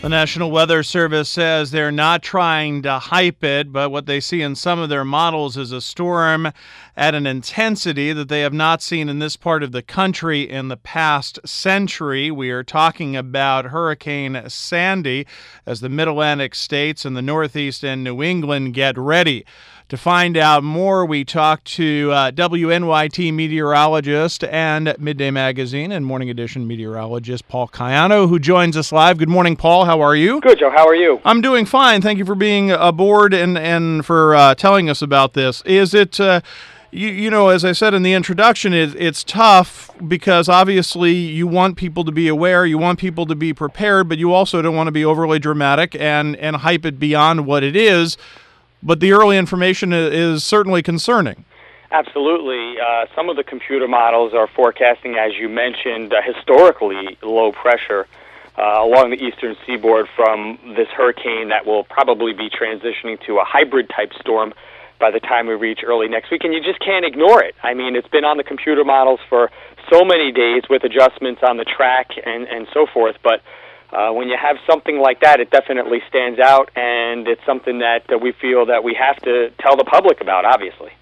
The National Weather Service says they're not trying to hype it, but what they see in some of their models is a storm at an intensity that they have not seen in this part of the country in the past century. We are talking about Hurricane Sandy as the Mid-Atlantic states and the Northeast and New England get ready. To find out more, we talked to WNYT meteorologist and Midday Magazine and Morning Edition meteorologist Paul Caiano, who joins us live. Good morning, Paul. How are you? Good, Joe. How are you? I'm doing fine. Thank you for being aboard and for telling us about this. Is it, you know, as I said in the introduction, it's tough because obviously you want people to be aware, you want people to be prepared, but you also don't want to be overly dramatic and hype it beyond what it is. But the early information is certainly concerning. Absolutely. Some of the computer models are forecasting, as you mentioned, historically low pressure along the eastern seaboard from this hurricane that will probably be transitioning to a hybrid-type storm by the time we reach early next week. And you just can't ignore it. I mean, it's been on the computer models for so many days with adjustments on the track and so forth, but when you have something like that, it definitely stands out, and it's something that we feel that we have to tell the public about, obviously.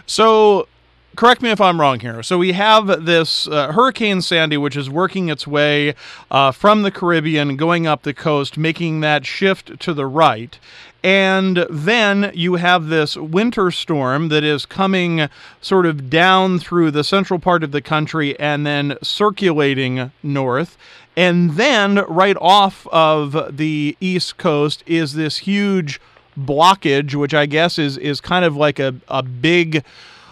So, correct me if I'm wrong here. So we have this Hurricane Sandy, which is working its way from the Caribbean, going up the coast, making that shift to the right. And then you have this winter storm that is coming sort of down through the central part of the country and then circulating north. And then right off of the East Coast is this huge blockage, which I guess is kind of like a big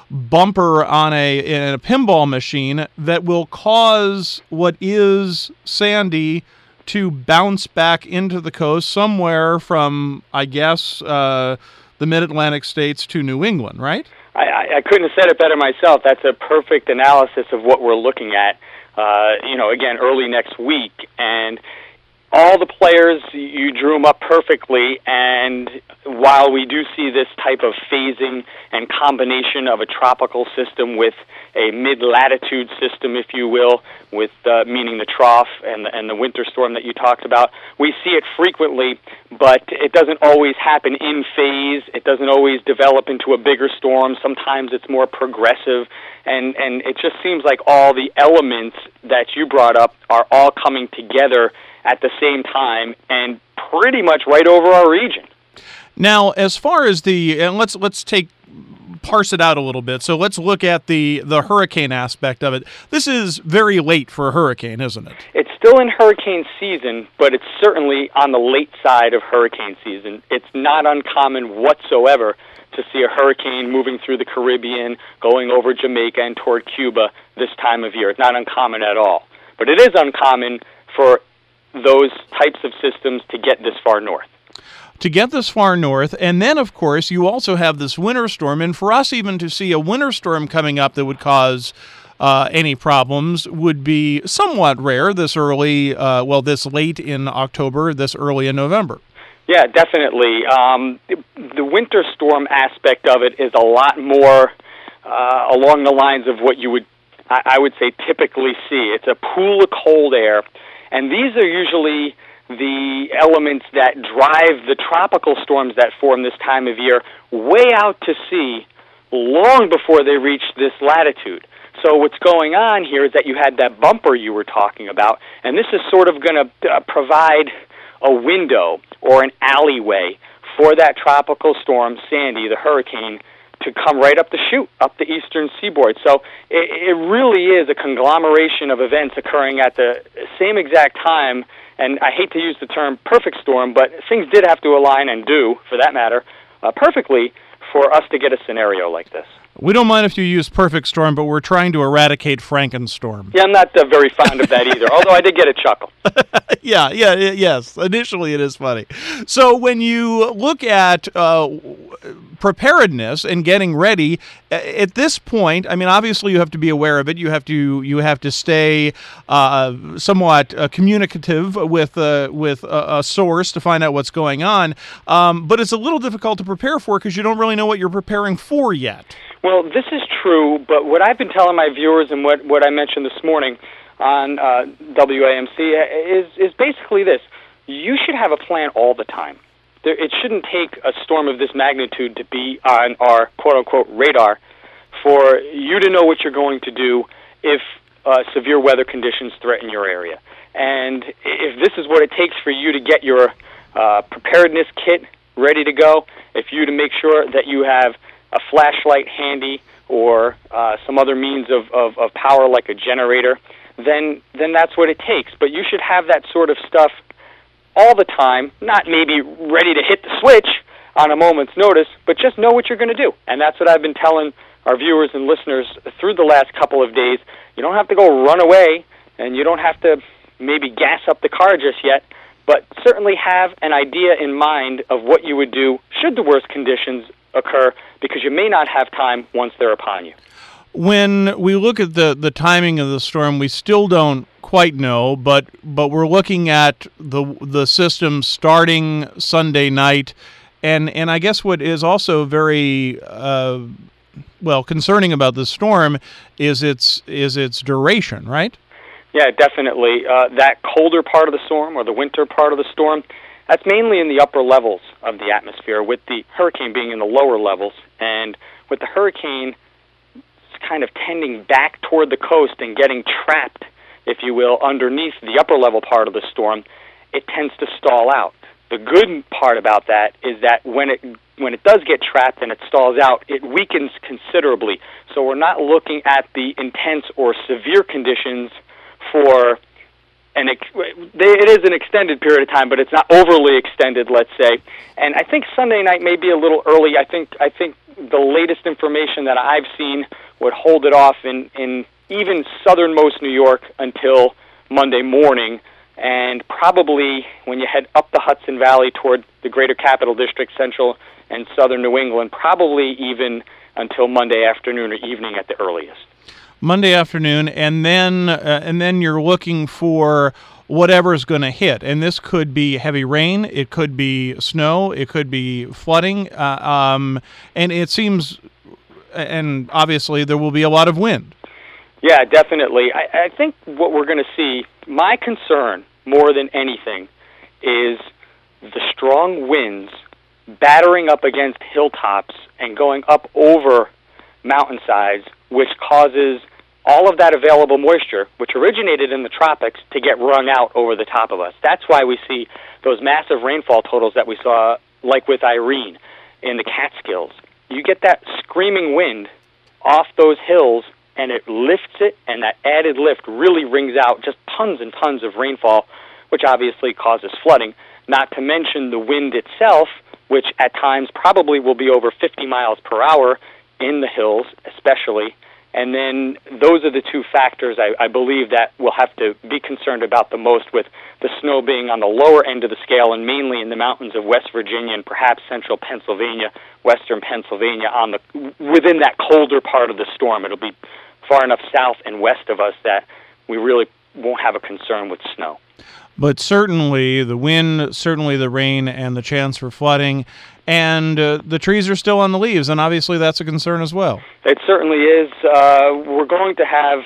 bumper on in a pinball machine that will cause what is Sandy to bounce back into the coast somewhere from, I guess, the Mid-Atlantic states to New England, right? I couldn't have said it better myself. That's a perfect analysis of what we're looking at. Again, early next week, and all the players, you drew them up perfectly, and while we do see this type of phasing and combination of a tropical system with a mid-latitude system, if you will, with meaning the trough and the winter storm that you talked about, we see it frequently, but it doesn't always happen in phase. It doesn't always develop into a bigger storm. Sometimes it's more progressive, and it just seems like all the elements that you brought up are all coming together at the same time and pretty much right over our region. Now, as far as and let's parse it out a little bit. So let's look at the hurricane aspect of it. This is very late for a hurricane, isn't it? It's still in hurricane season, but it's certainly on the late side of hurricane season. It's not uncommon whatsoever to see a hurricane moving through the Caribbean, going over Jamaica and toward Cuba this time of year. It's not uncommon at all. But it is uncommon for those types of systems to get this far north. And then, of course, you also have this winter storm. And for us even to see a winter storm coming up that would cause any problems would be somewhat rare this early, this late in October, this early in November. Yeah, definitely. The winter storm aspect of it is a lot more along the lines of what you would, I would say, typically see. It's a pool of cold air, and these are usually the elements that drive the tropical storms that form this time of year way out to sea long before they reach this latitude. So what's going on here is that you had that bumper you were talking about, and this is sort of going to provide a window or an alleyway for that tropical storm, Sandy, the hurricane, to come right up the chute, up the eastern seaboard. So it really is a conglomeration of events occurring at the same exact time, and I hate to use the term perfect storm, but things did have to align, and do, for that matter, perfectly for us to get a scenario like this. We don't mind if you use perfect storm, but we're trying to eradicate Frankenstorm. Yeah, I'm not very fond of that either, although I did get a chuckle. Yes. Initially it is funny. So when you look at preparedness and getting ready, at this point, I mean, obviously you have to be aware of it. You have to stay somewhat communicative with a source to find out what's going on. But it's a little difficult to prepare for because you don't really know what you're preparing for yet. Well, this is true, but what I've been telling my viewers and what I mentioned this morning on WAMC is basically this. you should have a plan all the time. It shouldn't take a storm of this magnitude to be on our quote-unquote radar for you to know what you're going to do if severe weather conditions threaten your area. And if this is what it takes for you to get your preparedness kit ready to go, if you to make sure that you have a flashlight handy or some other means of power like a generator, then that's what it takes. But you should have that sort of stuff all the time, not maybe ready to hit the switch on a moment's notice, but just know what you're going to do. And that's what I've been telling our viewers and listeners through the last couple of days. You don't have to go run away, and you don't have to maybe gas up the car just yet, but certainly have an idea in mind of what you would do should the worst conditions occur, because you may not have time once they're upon you. When we look at the timing of the storm, we still don't quite know, but we're looking at the system starting Sunday night, and I guess what is also very concerning about the storm is its duration, right? Yeah, definitely. That colder part of the storm, or the winter part of the storm, that's mainly in the upper levels of the atmosphere, with the hurricane being in the lower levels, and with the hurricane kind of tending back toward the coast and getting trapped, if you will, underneath the upper level part of the storm, it tends to stall out. The good part about that is that when it does get trapped and it stalls out, it weakens considerably. So we're not looking at the intense or severe conditions for it is an extended period of time, but it's not overly extended, let's say. And I think Sunday night may be a little early. I think the latest information that I've seen would hold it off in even southernmost New York until Monday morning, and probably when you head up the Hudson Valley toward the greater capital district, central and southern New England, probably even until Monday afternoon or evening at the earliest. Monday afternoon, and then you're looking for whatever's going to hit, and this could be heavy rain, it could be snow, it could be flooding, and it seems, and obviously there will be a lot of wind. Yeah, definitely. I think what we're going to see, my concern more than anything, is the strong winds battering up against hilltops and going up over mountainsides, which causes all of that available moisture, which originated in the tropics, to get wrung out over the top of us. That's why we see those massive rainfall totals that we saw, like with Irene in the Catskills. You get that screaming wind off those hills, and it lifts it, and that added lift really wrings out just tons and tons of rainfall, which obviously causes flooding, not to mention the wind itself, which at times probably will be over 50 miles per hour in the hills especially. And then those are the two factors I believe that we'll have to be concerned about the most, with the snow being on the lower end of the scale and mainly in the mountains of West Virginia and perhaps central Pennsylvania, western Pennsylvania, within that colder part of the storm. It'll be far enough south and west of us that we really won't have a concern with snow. But certainly the wind, certainly the rain, and the chance for flooding, and the trees are still on the leaves, and obviously that's a concern as well. It certainly is. We're going to have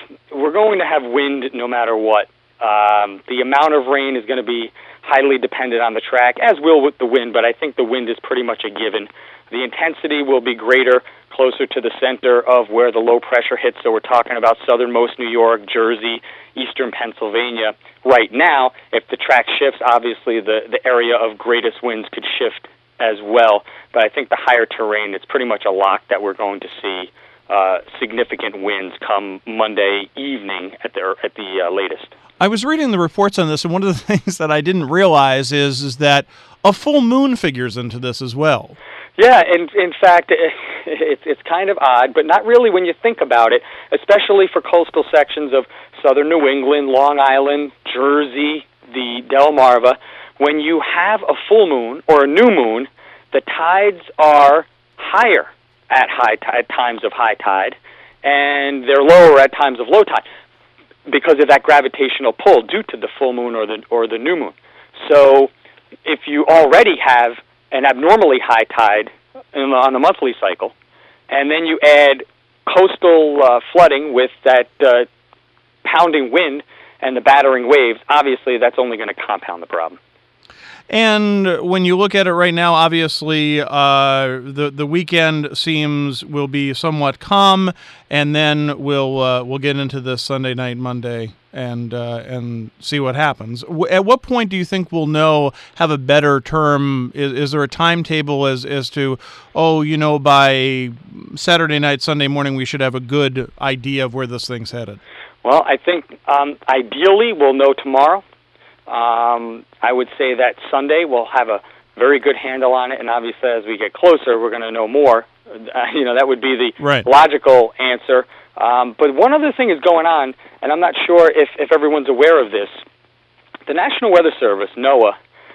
wind no matter what. The amount of rain is going to be highly dependent on the track, as will with the wind, but I think the wind is pretty much a given. The intensity will be greater closer to the center of where the low pressure hits, so we're talking about southernmost New York, Jersey, eastern Pennsylvania. Right now, if the track shifts, obviously the area of greatest winds could shift as well, but I think the higher terrain, it's pretty much a lock that we're going to see significant winds come Monday evening at the latest. I was reading the reports on this, and one of the things that I didn't realize is that a full moon figures into this as well. Yeah, in fact, it's kind of odd, but not really when you think about it, especially for coastal sections of southern New England, Long Island, Jersey, the Delmarva. When you have a full moon or a new moon, the tides are higher at times of high tide, and they're lower at times of low tide because of that gravitational pull due to the full moon or the new moon. So if you already have an abnormally high tide on the monthly cycle, and then you add coastal flooding with that pounding wind and the battering waves, obviously that's only going to compound the problem. And when you look at it right now, obviously the weekend will be somewhat calm, and then we'll get into this Sunday night, Monday, and see what happens. At what point do you think we'll have a better term? Is there a timetable as to, by Saturday night, Sunday morning, we should have a good idea of where this thing's headed? Well, I think ideally we'll know tomorrow. I would say that Sunday we'll have a very good handle on it, and obviously as we get closer, we're going to know more. That would be the logical answer. But one other thing is going on, and I'm not sure if everyone's aware of this. The National Weather Service, NOAA,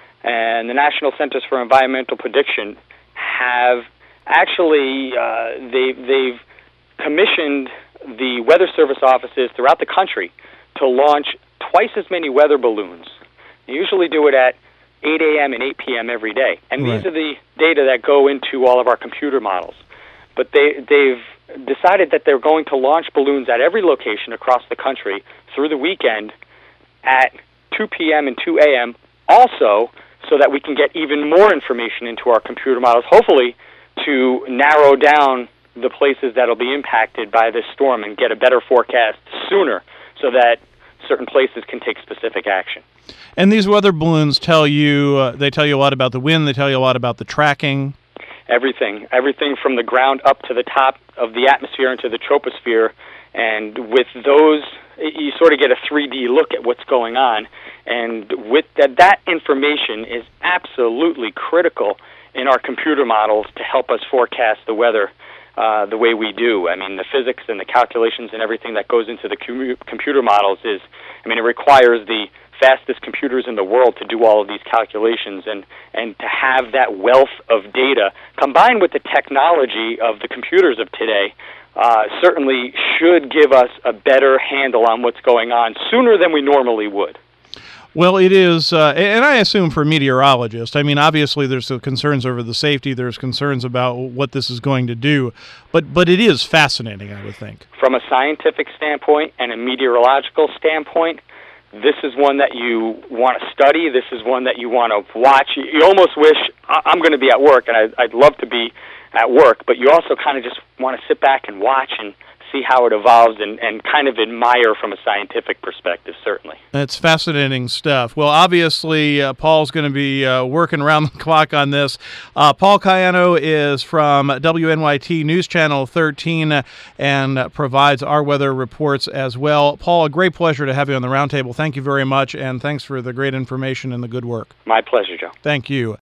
and the National Centers for Environmental Prediction have actually they've commissioned the Weather Service offices throughout the country to launch twice as many weather balloons. They usually do it at 8 a.m. and 8 p.m. every day. And these are the data that go into all of our computer models. But they've decided that they're going to launch balloons at every location across the country through the weekend at 2 p.m. and 2 a.m. also, so that we can get even more information into our computer models, hopefully to narrow down the places that will be impacted by this storm and get a better forecast sooner so that certain places can take specific action. And these weather balloons tell you a lot about the wind, they tell you a lot about the tracking. Everything from the ground up to the top of the atmosphere into the troposphere. And with those, you sort of get a 3D look at what's going on. And with that information is absolutely critical in our computer models to help us forecast the weather the way we do. I mean, the physics and the calculations and everything that goes into the computer models it requires the fastest computers in the world to do all of these calculations, and to have that wealth of data combined with the technology of the computers of today certainly should give us a better handle on what's going on sooner than we normally would. Well, it is, and I assume for meteorologists, obviously there's concerns over the safety, there's concerns about what this is going to do, but it is fascinating, I would think. From a scientific standpoint and a meteorological standpoint, this is one that you want to study, this is one that you want to watch. You almost wish, I'm going to be at work, and I'd love to be at work, but you also kind of just want to sit back and watch and see how it evolves and kind of admire from a scientific perspective, certainly. It's fascinating stuff. Well, obviously, Paul's going to be working around the clock on this. Paul Cayano is from WNYT News Channel 13 and provides our weather reports as well. Paul, a great pleasure to have you on the roundtable. Thank you very much, and thanks for the great information and the good work. My pleasure, Joe. Thank you.